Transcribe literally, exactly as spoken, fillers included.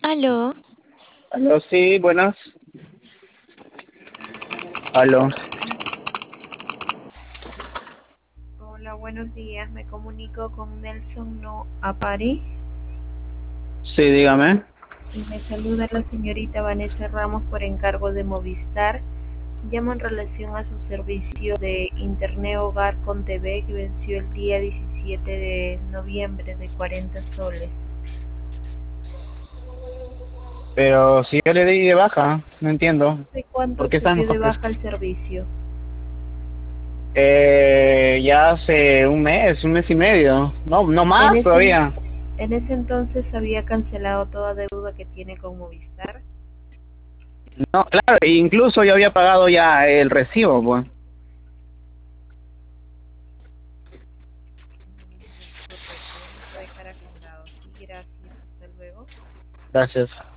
Aló, Aló, sí, buenas. Aló. Hola, buenos días. Me comunico con Nelson No Apari Sí, dígame. y me saluda la señorita Vanessa Ramos por encargo de Movistar. Llamo en relación a su servicio de Internet Hogar con T V que venció el día diecisiete de noviembre de cuarenta soles. Pero si yo le di de baja, no entiendo. ¿Hace ¿Por cuánto qué se están dio de mejor precio? baja el servicio? Eh, ya hace un mes, un mes y medio. No, no En más ese, todavía. en ese entonces había cancelado toda deuda que tiene con Movistar. No, claro, incluso yo había pagado ya el recibo, pues. Correcto, vamos a dejar agendado. Sí, gracias. Hasta luego. Gracias.